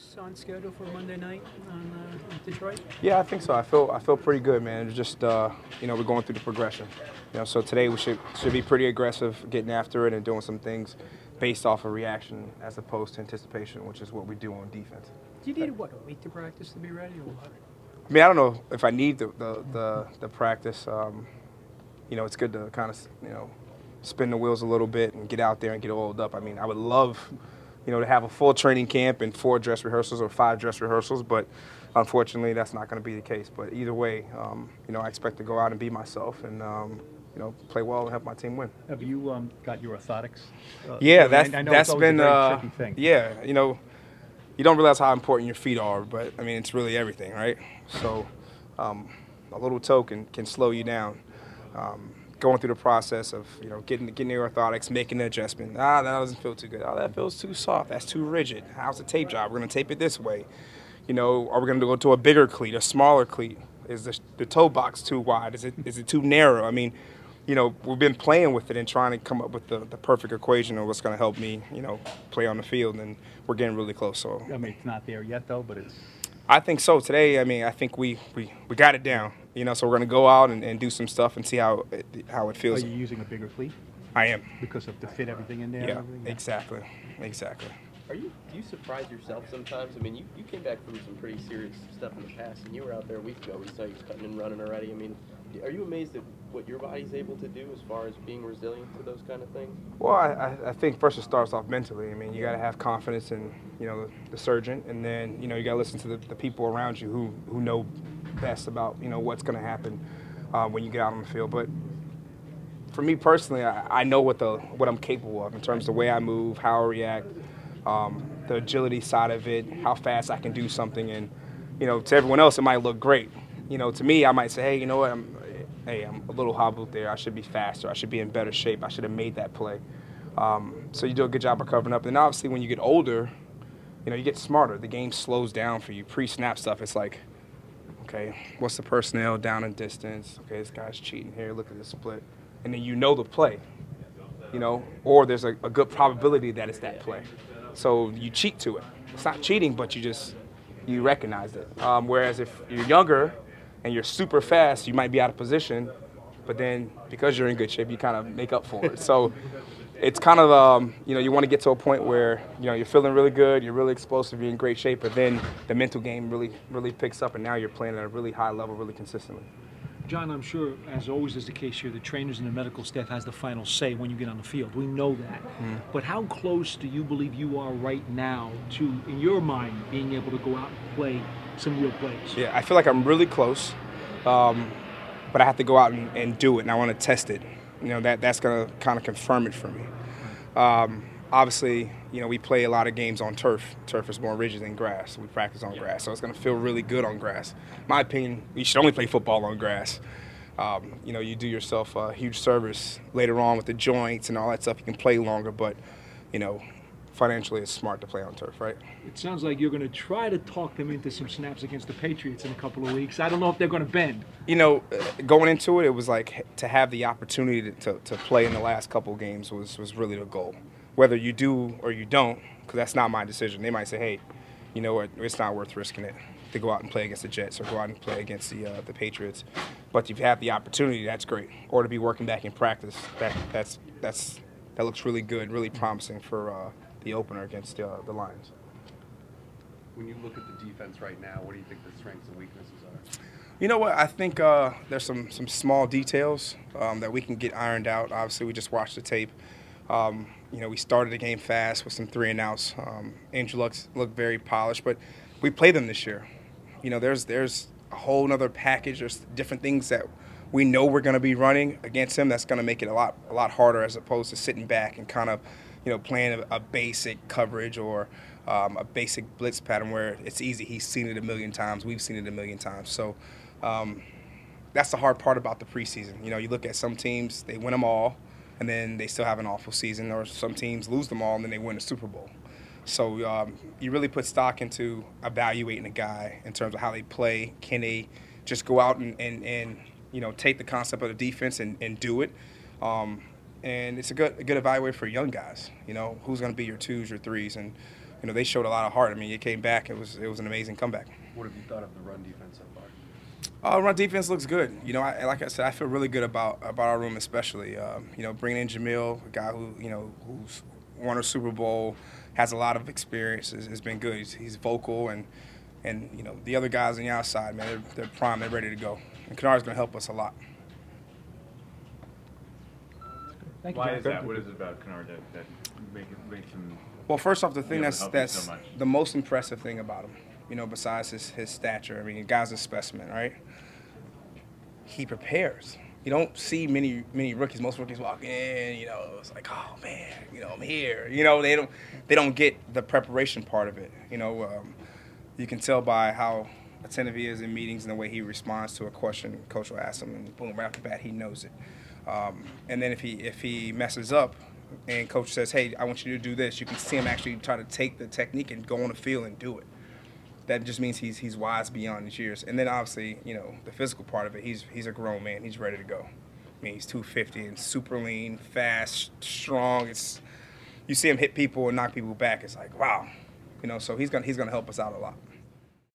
practice on schedule for Monday night in Detroit? Yeah, I think so. I feel pretty good, man. It's just we're going through the progression. So today we should be pretty aggressive, getting after it and doing some things based off of reaction as opposed to anticipation, which is what we do on defense. Do you need a week to practice to be ready, or what? I mean, I don't know if I need the practice. It's good to kind of spin the wheels a little bit and get out there and get oiled up. I mean, I would love to have a full training camp and 4 dress rehearsals or 5 dress rehearsals, but unfortunately that's not going to be the case. But either way, I expect to go out and be myself and play well and help my team win. Have you got your orthotics? Yeah, I know that's it's been a very tricky thing. Yeah, you don't realize how important your feet are, but I mean it's really everything, right? So a little toe can slow you down. Going through the process of getting your orthotics, making the adjustment. That doesn't feel too good. Oh, that feels too soft. That's too rigid. How's the tape job? We're gonna tape it this way. Are we gonna go to a bigger cleat, a smaller cleat? Is the toe box too wide? Is it too narrow? I mean, we've been playing with it and trying to come up with the perfect equation of what's gonna help me, play on the field, and we're getting really close. So I mean, it's not there yet though, but it's. I think so. Today, I mean, I think we got it down. So we're going to go out and do some stuff and see how it feels. Are you using a bigger cleat? I am. Because of to fit everything in there? Yeah, and exactly. Do you surprise yourself sometimes? I mean, you came back from some pretty serious stuff in the past, and you were out there a week ago. We saw you cutting and running already. I mean, are you amazed at what your body's able to do as far as being resilient to those kind of things? Well, I think first it starts off mentally. I mean, you got to have confidence in the surgeon, and then you got to listen to the people around you who know best about what's going to happen when you get out on the field. But for me personally, I know what I'm capable of in terms of the way I move, how I react. The agility side of it, how fast I can do something, and to everyone else it might look great. To me I might say, hey, you know what, I'm a little hobbled there. I should be faster. I should be in better shape. I should have made that play. So you do a good job of covering up. And obviously when you get older, you get smarter. The game slows down for you. Pre-snap stuff, it's like, okay, what's the personnel down and distance? Okay, this guy's cheating here. Look at this split, and then the play. Or there's a good probability that it's that play. So you cheat to it. It's not cheating, but you recognize it. Whereas if you're younger and you're super fast, you might be out of position, but then because you're in good shape, you kind of make up for it. So it's kind of, you want to get to a point where, you're feeling really good, you're really explosive, you're in great shape, but then the mental game really picks up, and now you're playing at a really high level really consistently. John, I'm sure, as always is the case here, the trainers and the medical staff has the final say when you get on the field. We know that. But how close do you believe you are right now to, in your mind, being able to go out and play some real plays? Yeah, I feel like I'm really close, but I have to go out and do it, and I want to test it. That's going to kind of confirm it for me. Obviously, we play a lot of games on turf. Turf is more rigid than grass. We practice on grass, so it's going to feel really good on grass. In my opinion, you should only play football on grass. You do yourself a huge service later on with the joints and all that stuff. You can play longer, but, financially it's smart to play on turf, right? It sounds like you're going to try to talk them into some snaps against the Patriots in a couple of weeks. I don't know if they're going to bend. Going into it, it was like to have the opportunity to play in the last couple of games was really the goal. Whether you do or you don't, because that's not my decision. They might say, hey, you know what, it's not worth risking it to go out and play against the Jets or go out and play against the Patriots. But if you have the opportunity, that's great. Or to be working back in practice, that looks really good, really promising for the opener against the Lions. When you look at the defense right now, what do you think the strengths and weaknesses are? You know what? I think there's some small details that we can get ironed out. Obviously, we just watched the tape. We started the game fast with some 3-and-outs. Andrew looked very polished, but we played them this year. There's a whole other package. There's different things that we know we're going to be running against him. That's going to make it a lot harder as opposed to sitting back and kind of, playing a basic coverage or a basic blitz pattern where it's easy. He's seen it a million times. We've seen it a million times. So that's the hard part about the preseason. You look at some teams, they win them all, and then they still have an awful season, or some teams lose them all and then they win a Super Bowl. So you really put stock into evaluating a guy in terms of how they play. Can they just go out and take the concept of the defense and do it? And it's a good evaluator for young guys. Who's going to be your twos, your threes, and you know, they showed a lot of heart. I mean, it came back. It was an amazing comeback. What have you thought of the run defense so far? Run defense looks good. You know, like I said, I feel really good about our room, especially. You know, bringing in Jamil, a guy who's won a Super Bowl, has a lot of experience, has been good. He's vocal, and you know, the other guys on the outside, man, they're prime, they're ready to go. And Kennard's going to help us a lot. Thank you, Why John. is that? What is it about Kennard that makes him? Well, first off, the thing be able to help you that's so much? the most impressive thing about him, you know, besides his stature, I mean, the guy's a specimen, right? He prepares. You don't see many rookies. Most rookies walk in, you know, it's like, oh man, you know, I'm here. You know, they don't get the preparation part of it. You know, you can tell by how attentive he is in meetings and the way he responds to a question coach will ask him, and boom, right off the bat, he knows it. And then if he messes up, and coach says, hey, I want you to do this, you can see him actually try to take the technique and go on the field and do it. That just means he's wise beyond his years. And then obviously, you know, the physical part of it, he's a grown man. He's ready to go. I mean, he's 250 and super lean, fast, strong. You see him hit people and knock people back. It's like, wow. You know, so he's gonna help us out a lot.